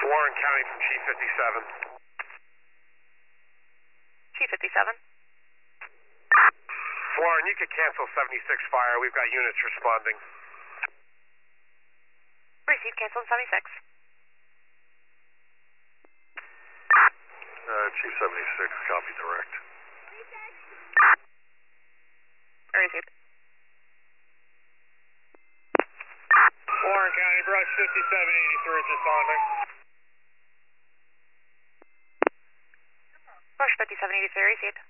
Warren County from Chief 57. Chief 57. Warren, you could cancel 76 fire. We've got units responding. Received, cancel 76. Chief 76, copy direct. Received. Warren County, Brush 5783 is responding. Brush 5783, received.